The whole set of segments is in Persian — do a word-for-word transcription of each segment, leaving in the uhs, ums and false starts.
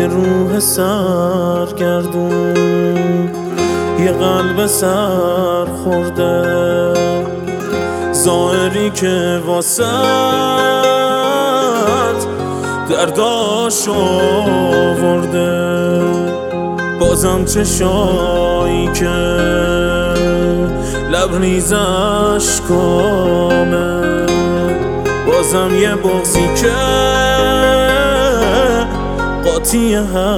یه روح سرگردون، یه قلب سر خورده، ظاهری که واسط درداش آورده. بازم چشایی که لبریزش کامه، بازم یه بغضی که قاطی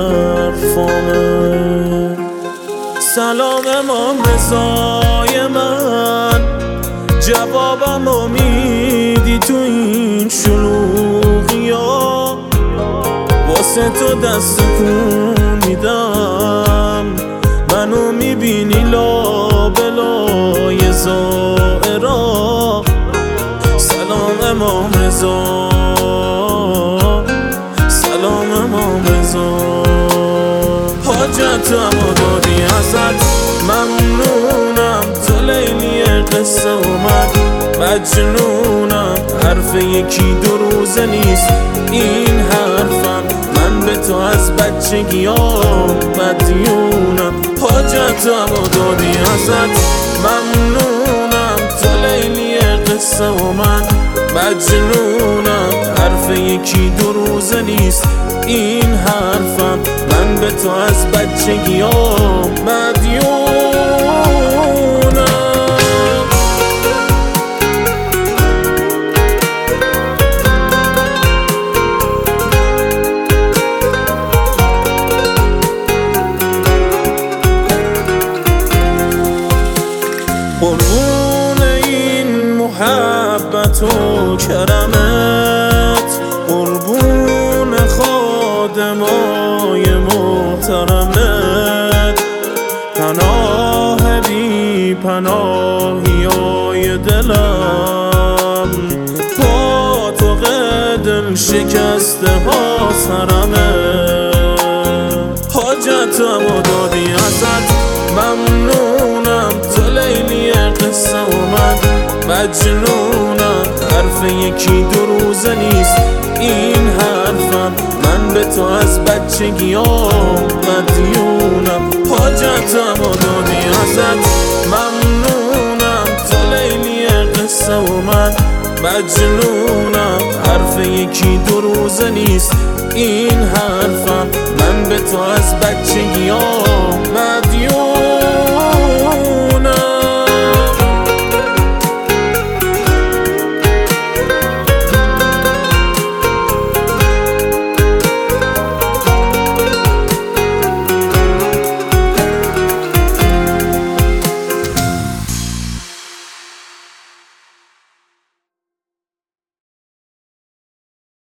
حرفامه. سلام امام رضای من، جوابمو میدی تو این شلوغی ها، واسه تو دست کن میدم، منو میبینی لابلای زائرا. سلام امام رضا، سلام امام رضا. حاجتمو دادی ازت، ممنونم، تو لیلی قصه و من مجنونم. حرف یکی دو روزه نیست این حرفم، من به تو از بچگی ها مدیونم. حاجتمو دادی ازت، ممنونم، تو لیلی قصه و من مجنونم. حرف یکی دو روزه نیست این حرفم، من به تو از بچگی ها مدیونم. قربون این محبت و کرمت، قربون خادمای محترمت، پناه بی پناهی های دلم، با تو دل شکسته ها سرمت. حاجتمو دادی ازت، ممنونم، تو لیلی قصه و من مجنونم. حرف یکی دو روزه نیست این حرفم، من به تو از بچگی ها مدیونم. حاجتمو دادی ازت، ممنونم، تو لیلی قصه و من مجنونم. حرف یکی دو روزه نیست این حرفم، من به تو از بچگی ها